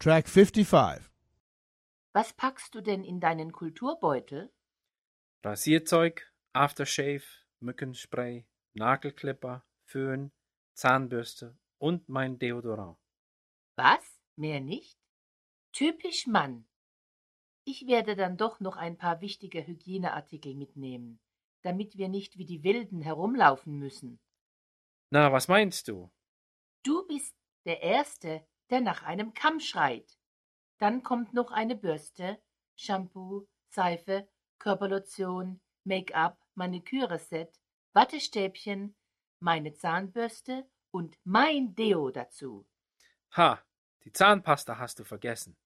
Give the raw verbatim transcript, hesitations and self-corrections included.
Track fifty-five. Was packst du denn in deinen Kulturbeutel? Rasierzeug, Aftershave, Mückenspray, Nagelklipper, Föhn, Zahnbürste und mein Deodorant. Was? Mehr nicht? Typisch Mann. Ich werde dann doch noch ein paar wichtige Hygieneartikel mitnehmen, damit wir nicht wie die Wilden herumlaufen müssen. Na, was meinst du? Du bist der Erste, der nach einem Kamm schreit. Dann kommt noch eine Bürste, Shampoo, Seife, Körperlotion, Make-up, Maniküre-Set, Wattestäbchen, meine Zahnbürste und mein Deo dazu. Ha, die Zahnpasta hast du vergessen.